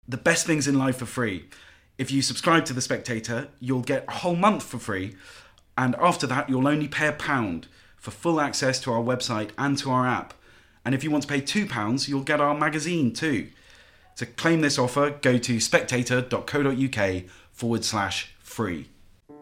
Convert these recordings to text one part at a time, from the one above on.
the best things in life for free. If you subscribe to The Spectator, you'll get a whole month for free. And after that, you'll only pay £1 for full access to our website and to our app. And if you want to pay £2, you'll get our magazine too. To claim this offer, go to spectator.co.uk/free.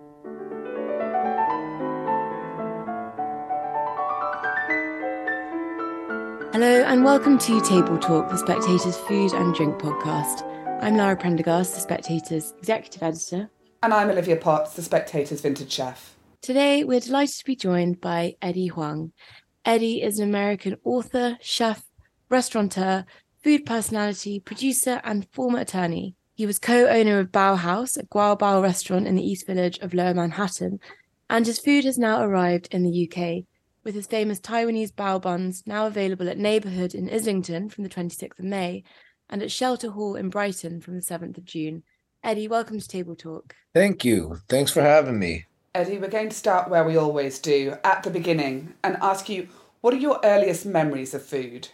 Hello and welcome to Table Talk, The Spectator's food and drink podcast. I'm Lara Prendergast, The Spectator's executive editor. And I'm Olivia Potts, The Spectator's vintage chef. Today we're delighted to be joined by Eddie Huang. Eddie is an American author, chef, restaurateur, food personality, producer and former attorney. He was co-owner of Bao House, a Guao Bao restaurant in the East Village of Lower Manhattan, and his food has now arrived in the UK, with his famous Taiwanese bao buns now available at Neighbourhood in Islington from the 26th of May and at Shelter Hall in Brighton from the 7th of June. Eddie, welcome to Table Talk. Thank you. Thanks for having me. Eddie, we're going to start where we always do, at the beginning, and ask you, what are your earliest memories of food?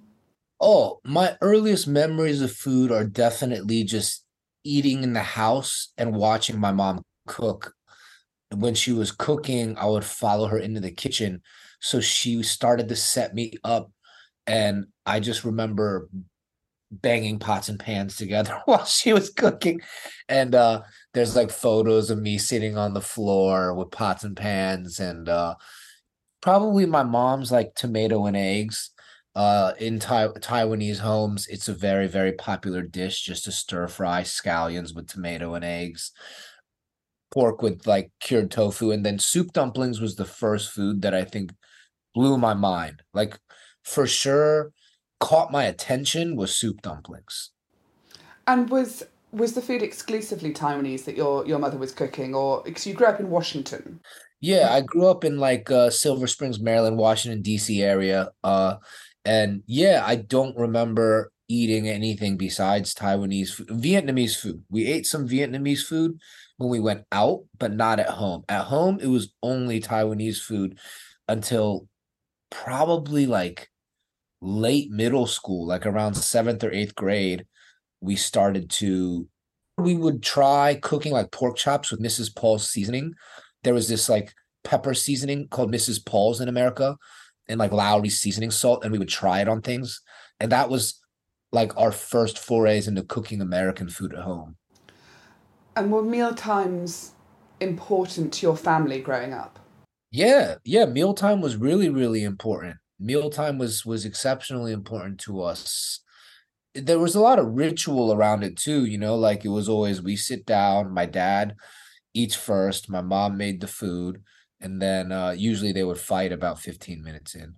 Oh, my earliest memories of food are definitely just eating in the house and watching my mom cook. When she was cooking, I would follow her into the kitchen. So she started to set me up, and I just remember banging pots and pans together while she was cooking. And there's like photos of me sitting on the floor with pots and pans, and probably my mom's like tomato and eggs. In Taiwanese homes, it's a very, very popular dish, just to stir fry scallions with tomato and eggs. Pork with like cured tofu, and then soup dumplings was the first food that I think blew my mind. Like, for sure, caught my attention was soup dumplings. And was the food exclusively Taiwanese that your mother was cooking, or because you grew up in Washington? Yeah, I grew up in like Silver Springs, Maryland, Washington, D.C. area. And yeah, I don't remember eating anything besides Taiwanese food. Vietnamese food. We ate some Vietnamese food when we went out, but not at home. At home, it was only Taiwanese food until probably like late middle school, like around 7th or 8th grade. We would try cooking like pork chops with Mrs. Paul's seasoning. There was this like pepper seasoning called Mrs. Paul's in America, and like Lowry's seasoning salt, and we would try it on things. And that was like our first forays into cooking American food at home. And were meal times important to your family growing up? Yeah. Mealtime was really, really important. Mealtime was exceptionally important to us. There was a lot of ritual around it too, like it was always, we sit down, my dad eats first, my mom made the food, and then usually they would fight about 15 minutes in.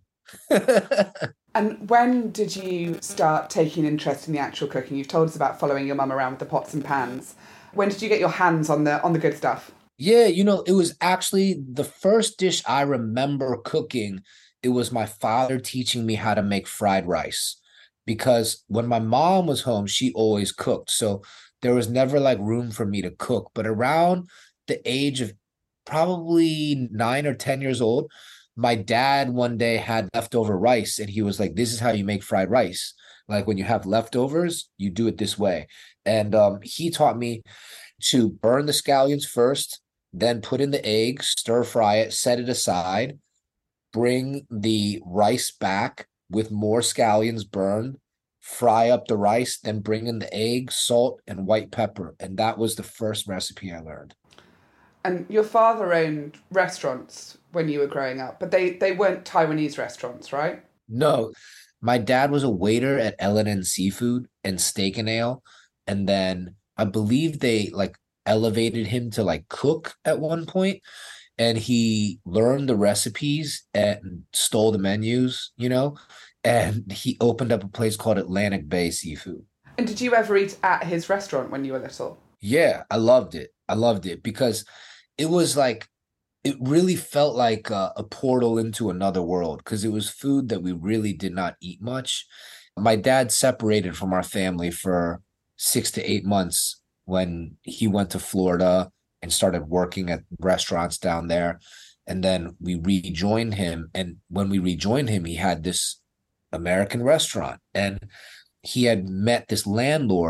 And when did you start taking interest in the actual cooking? You've told us about following your mum around with the pots and pans. When did you get your hands on the good stuff? Yeah, it was actually the first dish I remember cooking. It was my father teaching me how to make fried rice, because when my mom was home, she always cooked. So there was never like room for me to cook. But around the age of probably 9 or 10 years old, my dad one day had leftover rice, and he was like, this is how you make fried rice. Like, when you have leftovers, you do it this way. And he taught me to burn the scallions first, then put in the egg, stir fry it, set it aside, bring the rice back with more scallions burned, fry up the rice, then bring in the egg, salt, and white pepper. And that was the first recipe I learned. And your father owned restaurants when you were growing up, but they weren't Taiwanese restaurants, right? No, my dad was a waiter at L&N Seafood and Steak and Ale. And then I believe they like elevated him to like cook at one point, and he learned the recipes and stole the menus, and he opened up a place called Atlantic Bay Seafood. And did you ever eat at his restaurant when you were little? Yeah, I loved it. I loved it because it was like, it really felt like a portal into another world, because it was food that we really did not eat much. My dad separated from our family for 6 to 8 months when he went to Florida and started working at restaurants down there. And then we rejoined him. And when we rejoined him, he had this American restaurant. And he had met this landlord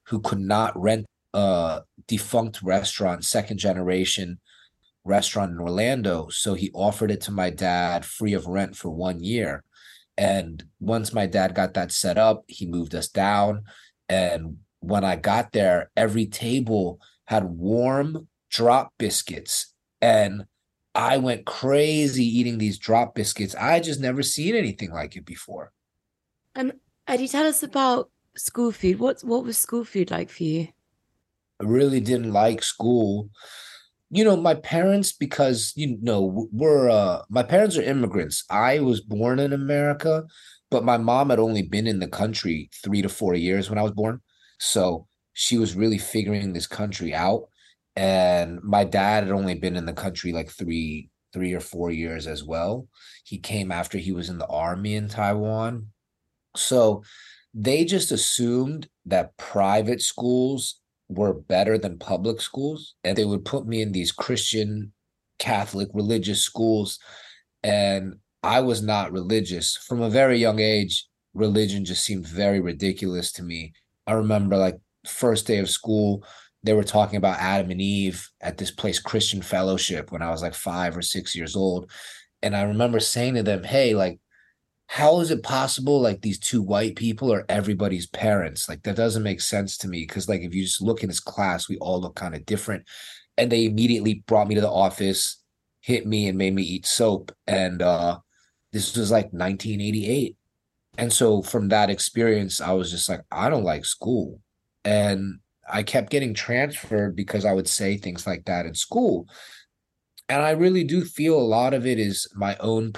who could not rent a defunct restaurant, second generation restaurant in Orlando. So he offered it to my dad free of rent for 1 year. And once my dad got that set up, he moved us down. And when I got there, every table had warm drop biscuits. And I went crazy eating these drop biscuits. I just never seen anything like it before. And Eddie, tell us about school food. What was school food like for you? I really didn't like school. You know, my parents, because, we're, my parents are immigrants. I was born in America, but my mom had only been in the country 3 to 4 years when I was born. So she was really figuring this country out. And my dad had only been in the country like 3 or 4 years as well. He came after he was in the army in Taiwan. So they just assumed that private schools were better than public schools, and they would put me in these Christian, Catholic, religious schools. And I was not religious. From a very young age, religion just seemed very ridiculous to me. I remember like first day of school, they were talking about Adam and Eve at this place, Christian Fellowship, when I was like 5 or 6 years old. And I remember saying to them, hey, like, how is it possible like these two white people are everybody's parents? Like that doesn't make sense to me, because like if you just look in this class, we all look kind of different. And they immediately brought me to the office, hit me, and made me eat soap. And this was like 1988. And so from that experience, I was just like, I don't like school. And I kept getting transferred because I would say things like that in school. And I really do feel a lot of it is my own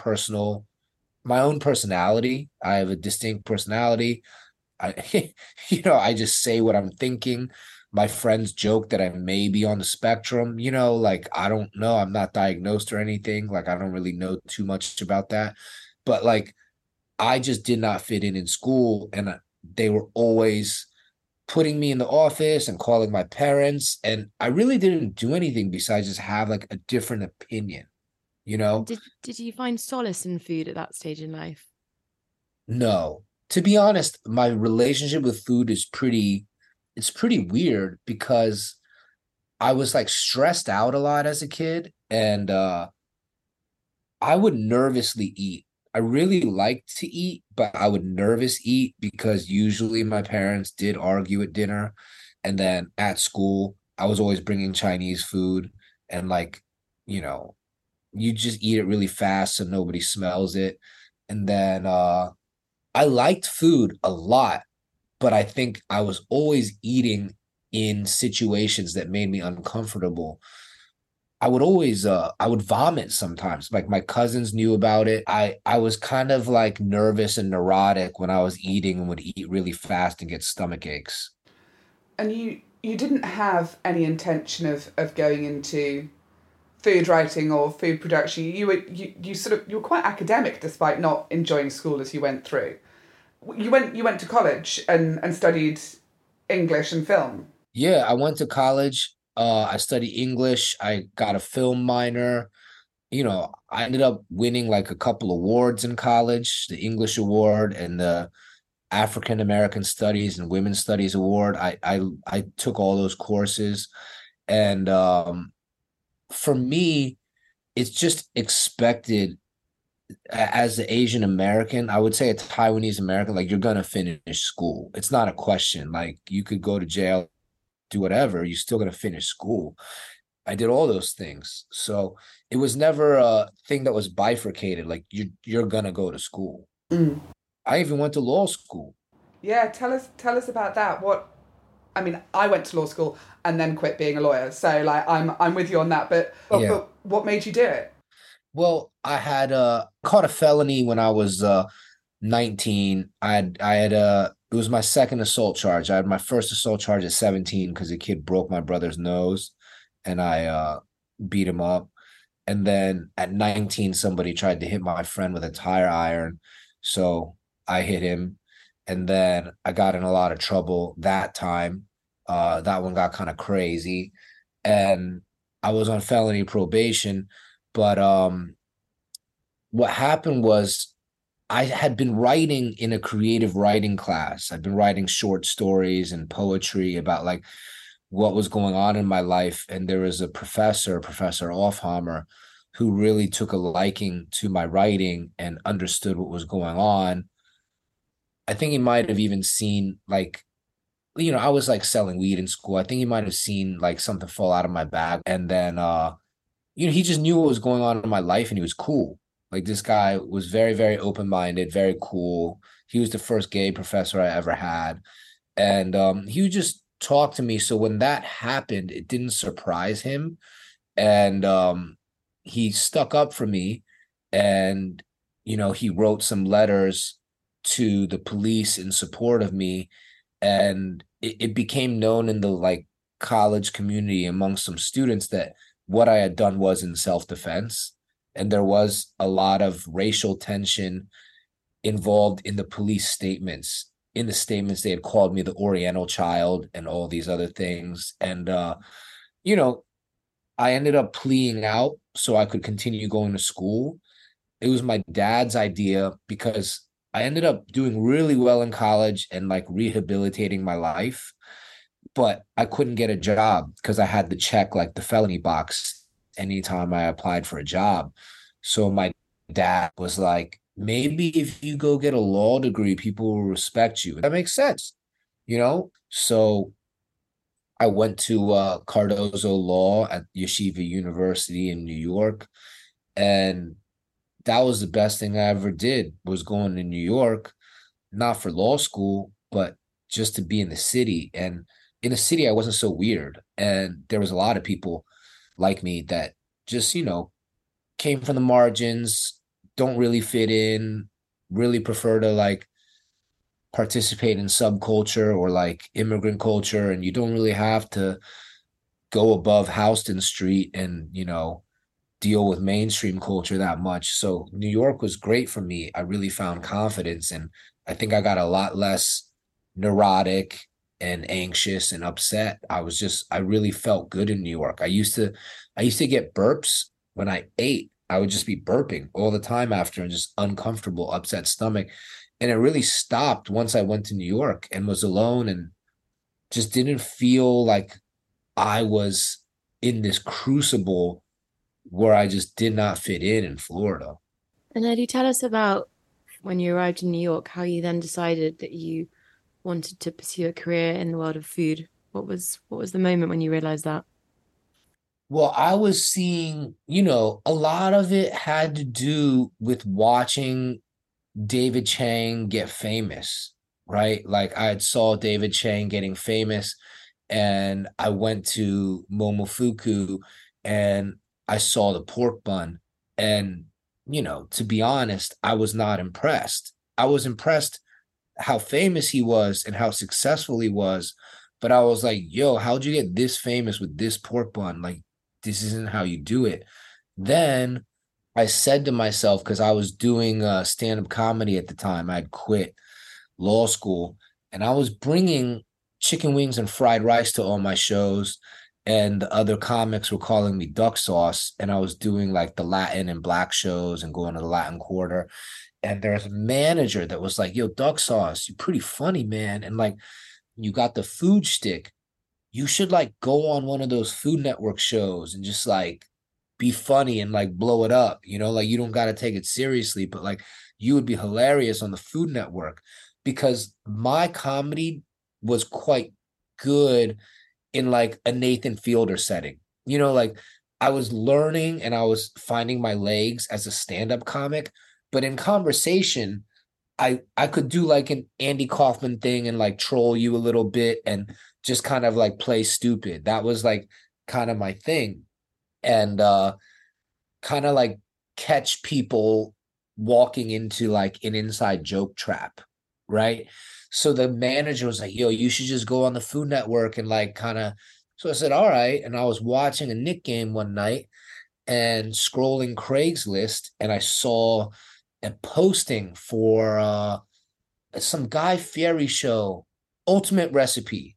personality. I have a distinct personality. I, I just say what I'm thinking. My friends joke that I may be on the spectrum, like, I don't know. I'm not diagnosed or anything. Like, I don't really know too much about that. But like, I just did not fit in school. And they were always putting me in the office and calling my parents. And I really didn't do anything besides just have like a different opinion. Did you find solace in food at that stage in life? No. To be honest, my relationship with food is pretty weird, because I was like stressed out a lot as a kid, and I would nervously eat. I really liked to eat, but I would nervous eat because usually my parents did argue at dinner. And then at school, I was always bringing Chinese food, and like, you just eat it really fast so nobody smells it. And then I liked food a lot, but I think I was always eating in situations that made me uncomfortable. I would vomit sometimes. Like my cousins knew about it. I was kind of like nervous and neurotic when I was eating, and would eat really fast and get stomach aches. And you didn't have any intention of going into food writing or food production. You were quite academic despite not enjoying school as you went through. You went to college and studied English and film. Yeah, I went to college. I studied English. I got a film minor. I ended up winning like a couple awards in college, the English award and the African American Studies and Women's Studies award. I took all those courses, and for me, it's just expected as an Asian American. I would say a Taiwanese American, like, you're gonna finish school. It's not a question. Like, you could go to jail, do whatever, you're still gonna finish school. I did all those things. So it was never a thing that was bifurcated, like you're gonna go to school. Mm. I even went to law school. Yeah, tell us about that. I went to law school and then quit being a lawyer. So like I'm with you on that, but what made you do it? Well, I had caught a felony when I was 19. It was my second assault charge. I had my first assault charge at 17 because a kid broke my brother's nose, and I beat him up. And then at 19, somebody tried to hit my friend with a tire iron, so I hit him. And then I got in a lot of trouble that time. That one got kind of crazy, and I was on felony probation. But what happened was, I had been writing in a creative writing class. I'd been writing short stories and poetry about like what was going on in my life. And there was a professor, Professor Offhammer, who really took a liking to my writing and understood what was going on. I think he might have even seen like, I was like selling weed in school. I think he might have seen like something fall out of my bag. And then he just knew what was going on in my life and he was cool. Like this guy was very, very open-minded, very cool. He was the first gay professor I ever had. And he would just talk to me. So when that happened, it didn't surprise him. And he stuck up for me. And, he wrote some letters to the police in support of me. And it became known in the like college community among some students that what I had done was in self-defense. And there was a lot of racial tension involved in the police statements. In the statements, they had called me the Oriental child and all these other things. And, you know, I ended up pleading out so I could continue going to school. It was my dad's idea because I ended up doing really well in college and like rehabilitating my life, but I couldn't get a job because I had to check like the felony box anytime I applied for a job. So my dad was like, maybe if you go get a law degree, people will respect you. That makes sense, you know? So I went to Cardozo Law at Yeshiva University in New York, and that was the best thing I ever did was going to New York, not for law school, but just to be in the city. And in the city, I wasn't so weird. And there was a lot of people like me that just, came from the margins, don't really fit in, really prefer to like participate in subculture or like immigrant culture. And you don't really have to go above Houston Street and, deal with mainstream culture that much. So New York was great for me. I really found confidence, and I think I got a lot less neurotic and anxious and upset. I really felt good in New York. I used to get burps when I ate. I would just be burping all the time after and just uncomfortable, upset stomach. And it really stopped once I went to New York and was alone and just didn't feel like I was in this crucible where I just did not fit in Florida. And Eddie, tell us about when you arrived in New York, how you then decided that you wanted to pursue a career in the world of food. What was the moment when you realized that? Well, I was seeing, a lot of it had to do with watching David Chang get famous, right? Like I had saw David Chang getting famous, and I went to Momofuku and I saw the pork bun. And, to be honest, I was not impressed. I was impressed how famous he was and how successful he was. But I was like, yo, how'd you get this famous with this pork bun? Like, this isn't how you do it. Then I said to myself, because I was doing stand-up comedy at the time, I'd quit law school, and I was bringing chicken wings and fried rice to all my shows, and the other comics were calling me duck sauce, and I was doing like the Latin and black shows and going to the Latin Quarter. And there's a manager that was like, yo, duck sauce, you're pretty funny, man. And like, you got the food stick. You should like go on one of those Food Network shows and just like be funny and like blow it up, like you don't got to take it seriously, but like you would be hilarious on the Food Network, because my comedy was quite good in like a Nathan Fielder setting. Like I was learning and I was finding my legs as a stand-up comic, but in conversation, I could do like an Andy Kaufman thing and like troll you a little bit and just kind of like play stupid. That was like kind of my thing. And kind of like catch people walking into like an inside joke trap, right? So the manager was like, yo, you should just go on the Food Network and like kind of. So I said, all right. And I was watching a Knick game one night and scrolling Craigslist, and I saw a posting for some Guy Fieri show, Ultimate Recipe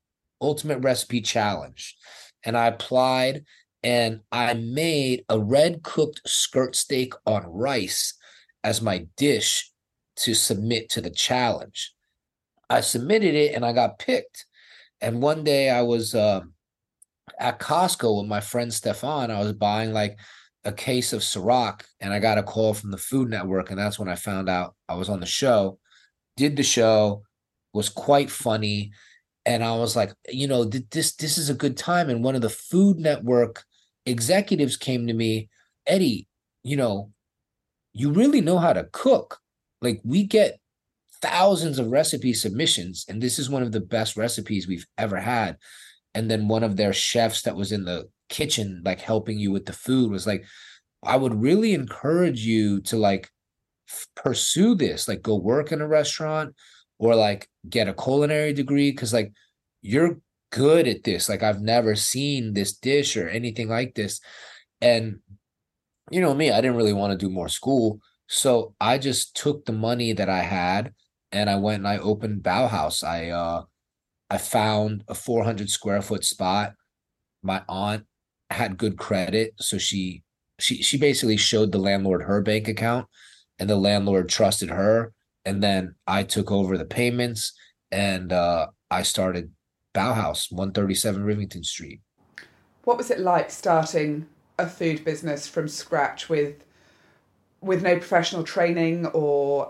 Challenge. And I applied, and I made a red cooked skirt steak on rice as my dish to submit to the challenge. I submitted it and I got picked. And one day I was at Costco with my friend Stefan. I was buying like a case of Ciroc, and I got a call from the Food Network, and that's when I found out I was on the show. Did the show, was quite funny, and I was like, this is a good time. And one of the Food Network executives came to me, Eddie, you really know how to cook. Like, we get thousands of recipe submissions, and this is one of the best recipes we've ever had. And then one of their chefs that was in the kitchen, like helping you with the food, was like, I would really encourage you to like pursue this, like go work in a restaurant or like get a culinary degree, because like you're good at this. Like, I've never seen this dish or anything like this. And you know me, I didn't really want to do more school. So I just took the money that I had and I went and I opened Bauhaus. I found a 400 square foot spot. My aunt had good credit, so she basically showed the landlord her bank account, and the landlord trusted her. And then I took over the payments, and I started Bauhaus, 137 Rivington Street. What was it like starting a food business from scratch with no professional training or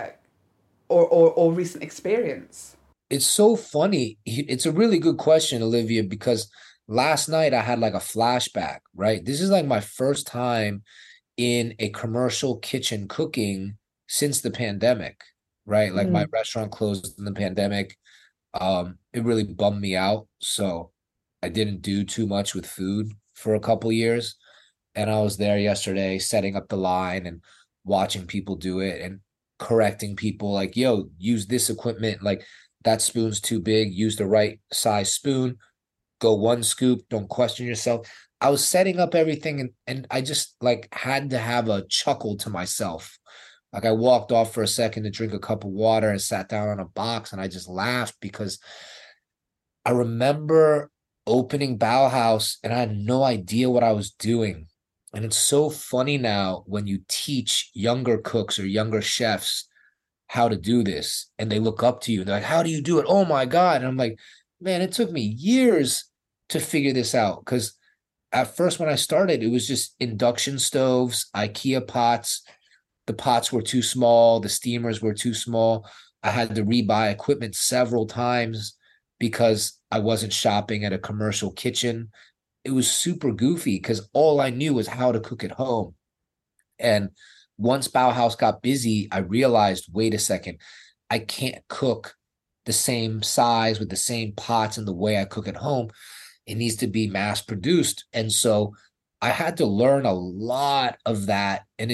recent experience? It's so funny. It's a really good question, Olivia, because last night I had like a flashback, right? This is like my first time in a commercial kitchen cooking since the pandemic, right? Like my restaurant closed in the pandemic. It really bummed me out. So I didn't do too much with food for a couple years. And I was there yesterday setting up the line and watching people do it and correcting people like, yo, use this equipment. Like, that spoon's too big. Use the right size spoon. Go one scoop. Don't question yourself. I was setting up everything, and I just like had to have a chuckle to myself. Like, I walked off for a second to drink a cup of water and sat down on a box, and I just laughed because I remember opening Bauhaus and I had no idea what I was doing. And it's so funny now when you teach younger cooks or younger chefs how to do this, and they look up to you. They're like, how do you do it? Oh my God. And I'm like, man, it took me years to figure this out. Because at first when I started, it was just induction stoves, IKEA pots. The pots were too small. The steamers were too small. I had to rebuy equipment several times because I wasn't shopping at a commercial kitchen. It was super goofy because all I knew was how to cook at home. And once Bauhaus got busy, I realized, wait a second, I can't cook the same size with the same pots and the way I cook at home. It needs to be mass produced. And so I had to learn a lot of that. And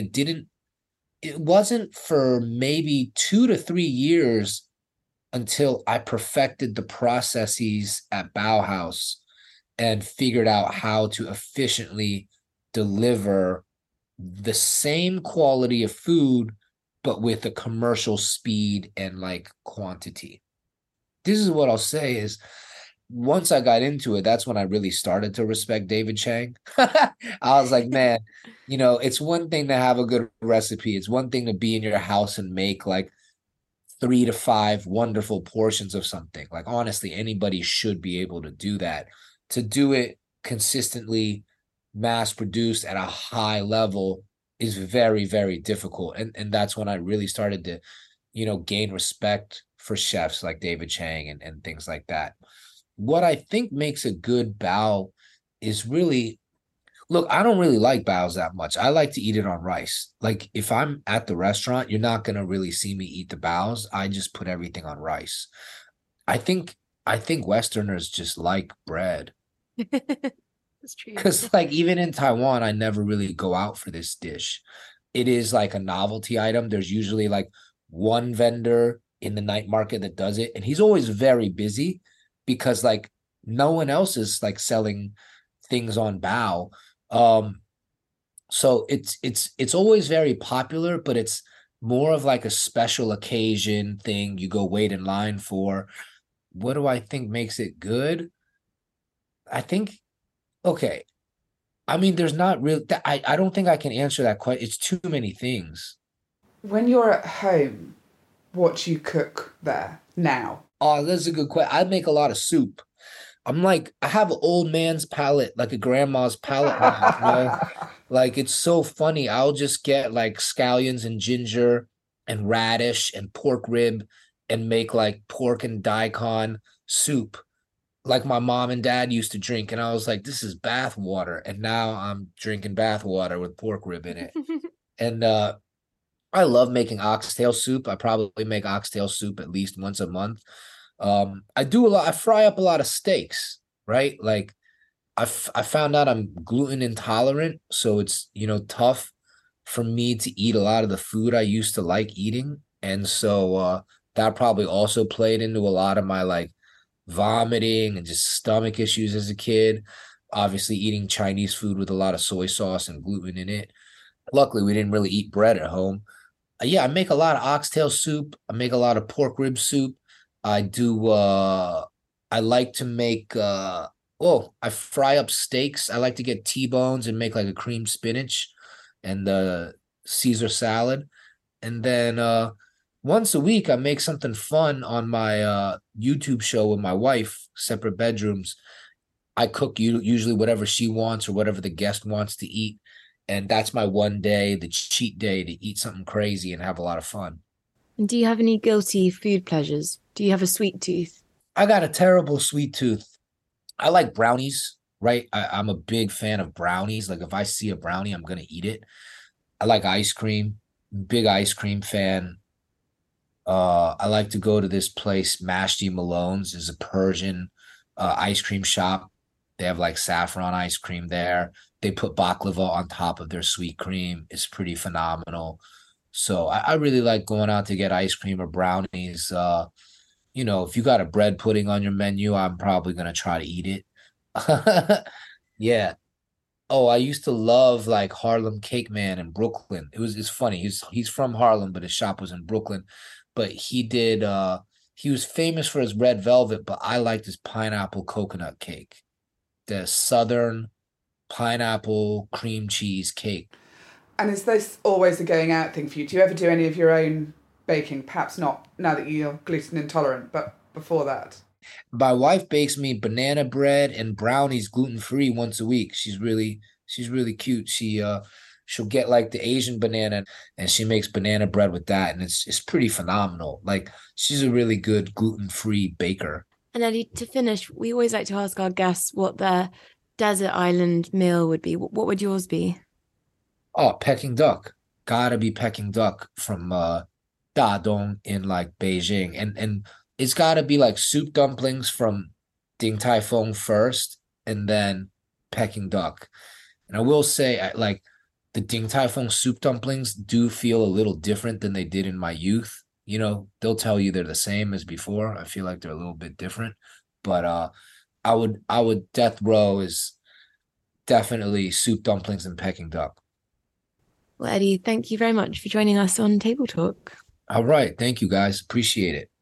it wasn't for maybe 2 to 3 years until I perfected the processes at Bauhaus and figured out how to efficiently deliver the same quality of food, but with a commercial speed and like quantity. This is what I'll say is, once I got into it, that's when I really started to respect David Chang. I was like, man, it's one thing to have a good recipe. It's one thing to be in your house and make like 3 to 5 wonderful portions of something. Like, honestly, anybody should be able to do that. To do it consistently, mass produced at a high level is very, very difficult. And that's when I really started to, gain respect for chefs like David Chang and things like that. What I think makes a good bao is really, look, I don't really like baos that much. I like to eat it on rice. Like, if I'm at the restaurant, you're not going to really see me eat the baos. I just put everything on rice. I think Westerners just like bread. That's true. Because like even in Taiwan, I never really go out for this dish. It is like a novelty item. There's usually like one vendor in the night market that does it, and he's always very busy because like no one else is like selling things on bao. So it's always very popular, but it's more of like a special occasion thing you go wait in line for. What do I think makes it good? I think, okay. I mean, there's not really, I don't think I can answer that question. It's too many things. When you're at home, what do you cook there now? Oh, that's a good question. I make a lot of soup. I'm like, I have an old man's palate, like a grandma's palate now, you know? Like it's so funny. I'll just get like scallions and ginger and radish and pork rib and make like pork and daikon soup like my mom and dad used to drink. And I was like, this is bath water. And now I'm drinking bath water with pork rib in it. And I love making oxtail soup. I probably make oxtail soup at least once a month. I do a lot. I fry up a lot of steaks, right? Like I found out I'm gluten intolerant, so it's, tough for me to eat a lot of the food I used to like eating. And so that probably also played into a lot of my like vomiting and just stomach issues as a kid. Obviously eating Chinese food with a lot of soy sauce and gluten in it. Luckily, we didn't really eat bread at home. Yeah, I make a lot of oxtail soup. I make a lot of pork rib soup. I do I like to make I fry up steaks. I like to get T-bones and make like a cream spinach and Caesar salad. And then once a week I make something fun on my YouTube show with my wife, separate bedrooms. I cook usually whatever she wants or whatever the guest wants to eat. And that's my one day, the cheat day, to eat something crazy and have a lot of fun. And do you have any guilty food pleasures? Do you have a sweet tooth? I got a terrible sweet tooth. I like brownies, right? I'm a big fan of brownies. Like if I see a brownie, I'm going to eat it. I like ice cream, big ice cream fan. I like to go to this place, Mashti Malone's, is a Persian ice cream shop. They have like saffron ice cream there. They put baklava on top of their sweet cream. It's pretty phenomenal. So I really like going out to get ice cream or brownies. If you got a bread pudding on your menu, I'm probably gonna try to eat it. Yeah. Oh, I used to love like Harlem Cake Man in Brooklyn. It's funny. He's from Harlem, but his shop was in Brooklyn. But he was famous for his red velvet, but I liked his pineapple coconut cake. The Southern pineapple cream cheese cake. And is this always a going out thing for you? Do you ever do any of your own baking? Perhaps not now that you're gluten intolerant, but before that? My wife bakes me banana bread and brownies gluten-free once a week. She's really cute. She'll get like the Asian banana and she makes banana bread with that, and it's pretty phenomenal. Like she's a really good gluten-free baker. And Eddie, to finish, we always like to ask our guests what their desert island meal would be. What would yours be? Oh, Peking duck. Gotta be Peking duck from Dadong in like Beijing. And it's gotta be like soup dumplings from Ding Tai Fung first and then Peking duck. And I will say like the Ding Tai Fung soup dumplings do feel a little different than they did in my youth. They'll tell you they're the same as before. I feel like they're a little bit different. But I would death row is definitely soup dumplings and Peking duck. Well, Eddie, thank you very much for joining us on Table Talk. All right. Thank you, guys. Appreciate it.